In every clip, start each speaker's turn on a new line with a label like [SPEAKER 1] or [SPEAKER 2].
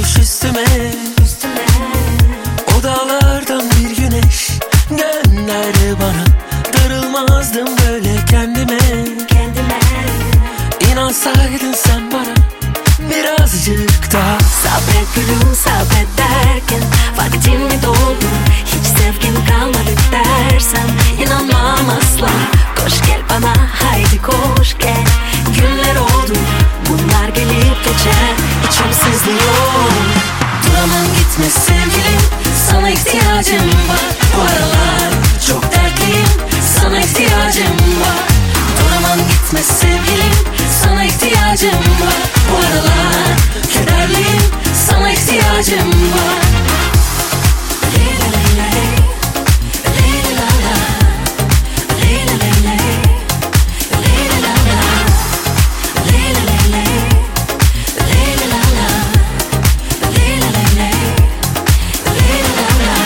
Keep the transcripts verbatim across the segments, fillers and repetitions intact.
[SPEAKER 1] çökmüş üstüme,
[SPEAKER 2] üstüme.
[SPEAKER 1] O dağlardan bir güneş gönder bana. Darılmazdım böyle kendime,
[SPEAKER 2] Kendime
[SPEAKER 1] İnansaydın sen bana birazcık daha.
[SPEAKER 2] sabret gülüm sabret derken vaktim mi doldu, hiç sevgim kalmadı dersen inanmam asla. Koş gel bana haydi koş gel, günler oldu bunlar gelip geçer, içim sızlıyor.
[SPEAKER 1] Duramam gitme sevgilim, sana ihtiyacım var. Bu aralar çok dertliyim, sana ihtiyacım var. Duramam gitme sevgilim, sana ihtiyacım var. Bu aralar kederliyim, sana ihtiyacım var. Leyla leyla ley, leyla la la, leyla leyla ley, leyla la la, leyla leyla ley, leyla la la, leyla leyla ley, leyla la la.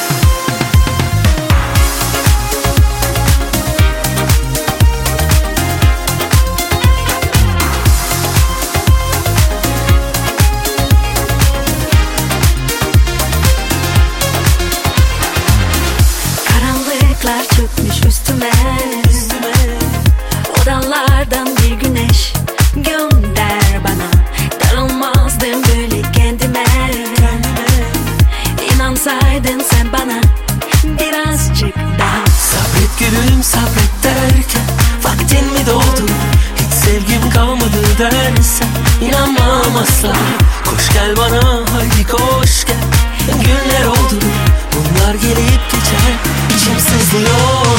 [SPEAKER 2] Karanlıklar çökmüş üstüme,
[SPEAKER 1] Üstüme,
[SPEAKER 2] o dallardan bir güneş gönder bana. Darılmazdım böyle kendime,
[SPEAKER 1] kendime
[SPEAKER 2] İnansaydın sen bana birazcık daha.
[SPEAKER 1] sabret gülüm sabret derken vaktin mi doldu, hiç sevgim kalmadı dersen inanmam asla. Koş gel bana haydi koş gel, günler oldu bunlar gelip geçer, içim sızlıyor.